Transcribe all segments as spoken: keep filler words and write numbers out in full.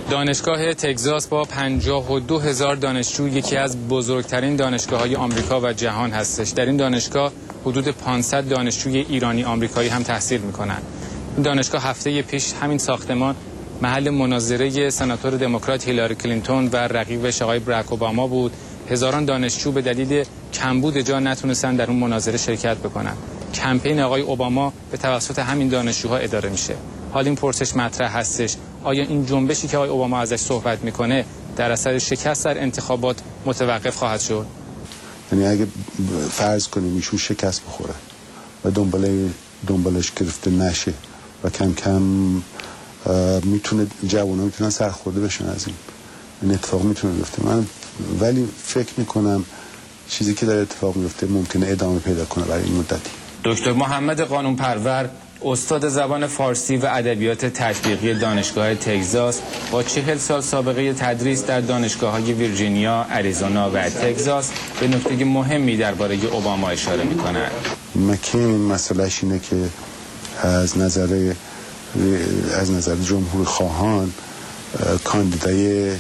دانشگاه تگزاس با پنجاه و دو هزار دانشجو یکی از بزرگترین دانشگاه‌های آمریکا و جهان هستش. در این دانشگاه حدود پانصد دانشجوی ایرانی آمریکایی هم تحصیل می‌کنند. این دانشگاه هفته پیش همین ساختمان محل مناظره سناتور دموکرات هیلاری کلینتون و رقیبش آقای براک اوباما بود. هزاران دانشجو به دلیل کمبود جا نتونستن در اون مناظره شرکت بکنن. کمپین آقای اوباما به توسط همین دانشجوها اداره میشه. حال این پرسش مطرح هستش: آیا این جنبشی که آقای اوباما ازش صحبت میکنه در اثر شکست در انتخابات متوقف خواهد شد؟ یعنی اگه فرض کنیم ایشون شکست بخوره و دنبال دنبالش گرفته نشه و کم کم میتونه جوونا میتونن سرخورده بشن از این این اتفاق میتونه بیفته. من ولی فکر میکنم چیزی که در اتفاق میفته ممکنه ادامه پیدا کنه برای این مدتی. دکتر محمد قانونپرور، استاد زبان فارسی و ادبیات تطبیقی دانشگاه تگزاس با چهل سال سابقه تدریس در دانشگاه‌های ویرجینیا، اریزونا و تگزاس، به نکته مهمی درباره اوباما اشاره می‌کند. مکین مسئلهش اینه که از نظر از نظر جمهوری خواهان کاندیدای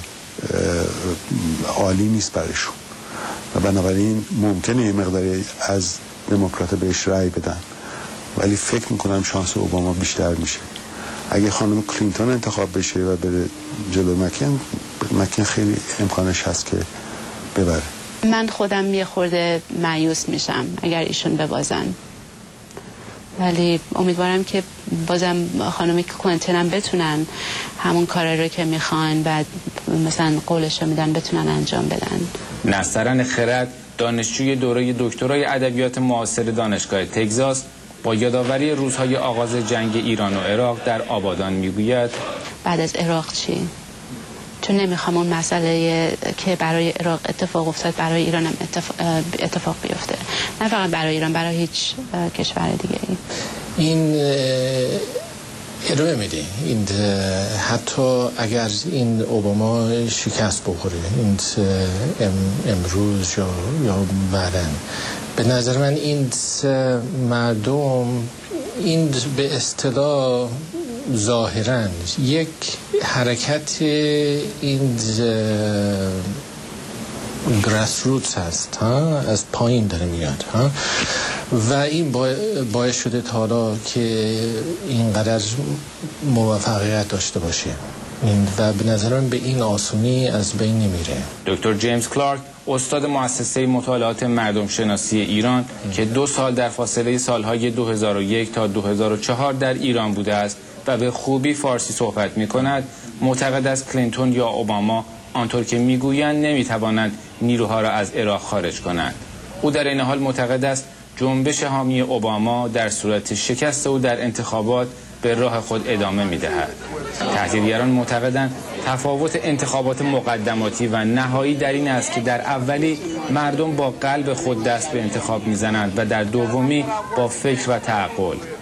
عالی نیست برایشون و بنابراین ممکنه یه مقداری از دموکرات بهش رأی بدن، ولی فکر میکنم شانس اوباما بیشتر میشه. اگه خانم کلینتون انتخاب بشه و بره جلو مکین، مکین خیلی امکانش هست که ببره. من خودم یه خورده مایوس میشم اگر ایشون ببازن، ولی امیدوارم که بازم خانم کلینتون هم بتونن همون کارا رو که میخوان بعد مثلا قولش رو میدن بتونن انجام بدن. نصرن خرد، دانشجوی دوره دکترای ادبیات معاصر دانشگاه تگزاس، با یادآوری روزهای آغاز جنگ ایران و عراق در آبادان میگوید: بعد از عراق چی؟ چون نمیخوام اون مسئله که برای عراق اتفاق افتاد برای ایران هم اتفاق, اتفاق بیفته. نه فقط برای ایران، برای هیچ کشور دیگه. این ادامه میده. این حتی اگر این اوباما شکست بخوره این ام امروز یا یا بعداً، به نظر من این مردم این به اصطلاح ظاهراً یک حرکت این گراس روتس هست، ها، از پایین داره میاد، ها، و این باعث شده تا حالا که اینقدر موفقیت داشته باشه این و به نظر من به این آسونی از بین نمیره. دکتر جیمز کلارک، استاد مؤسسه مطالعات مردم شناسی ایران که دو سال در فاصله سالهای دو هزار و یک تا دو هزار و چهار در ایران بوده است و به خوبی فارسی صحبت می کند، معتقد است کلینتون یا اوباما آنطور که میگویند نمیتوانند نیروها را از عراق خارج کنند. او در این حال معتقد است جنبش حامی اوباما در صورت شکست او در انتخابات به راه خود ادامه میدهد. تحلیلگران معتقدند تفاوت انتخابات مقدماتی و نهایی در این است که در اولی مردم با قلب خود دست به انتخاب میزنند و در دومی با فکر و تعقل.